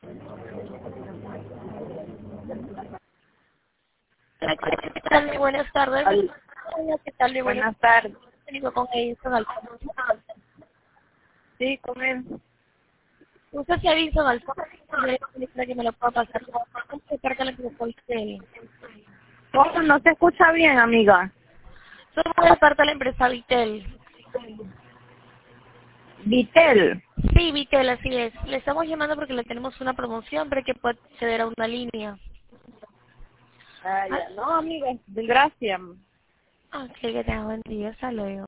¿Qué tal? Muy buenas tardes. Hola, ¿qué tal? Muy buenas Buenas tardes. tardes. Con Edison Alfonso. Sí, con él. Usted se Edison Alfonso. Yo que me lo pueda pasar. ¿Cómo se carga la que fue usted? ¿Cómo? No se escucha bien, amiga. Somos de parte de la empresa Vitel. Vitel. Sí, Vitel, así es. Le estamos llamando porque le tenemos una promoción para que pueda acceder a una línea. Ah, Ah, ya. No, amiga, gracias. ok, que tenga buen día. Hasta luego.